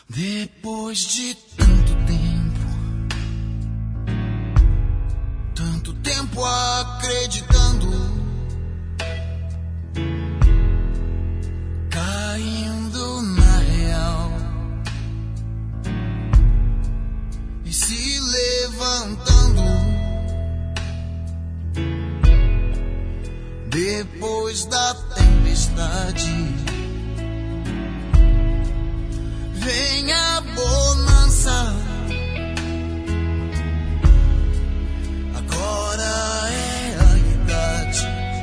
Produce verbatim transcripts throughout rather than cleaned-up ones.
Depois de tanto tempo, tanto tempo acreditando, caindo na real e se levantando, depois da tempestade vem a bonança. Agora é a idade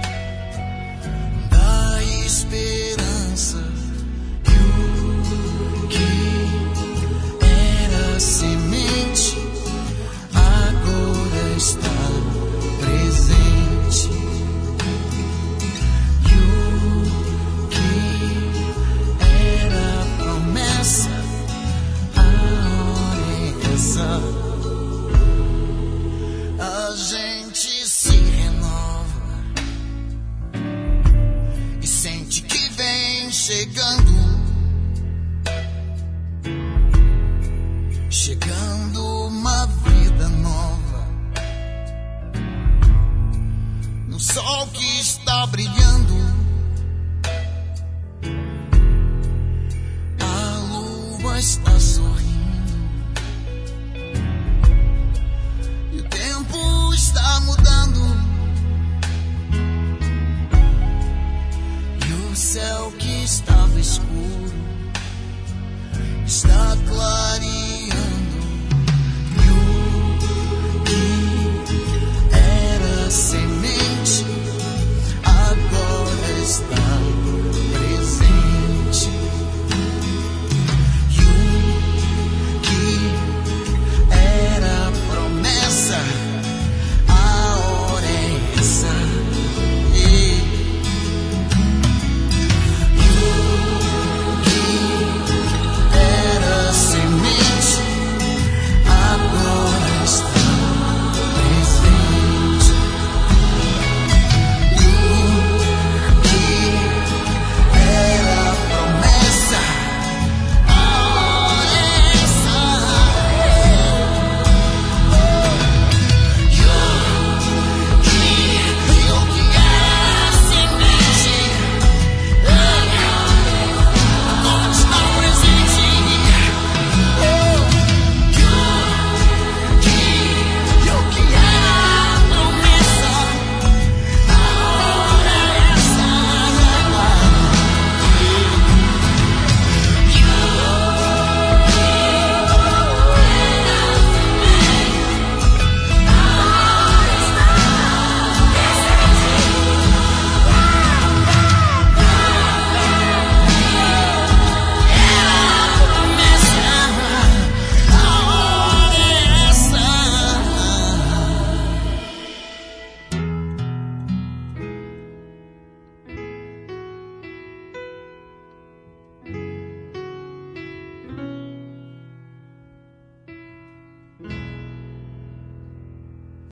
da esperança. E o que era semente agora está presente. E o que era promessa, a gente se renova e sente que vem chegando, chegando uma vida nova, no sol que está brilhando, a lua está sorrindo. Está mudando e o céu que estava escuro está clareando.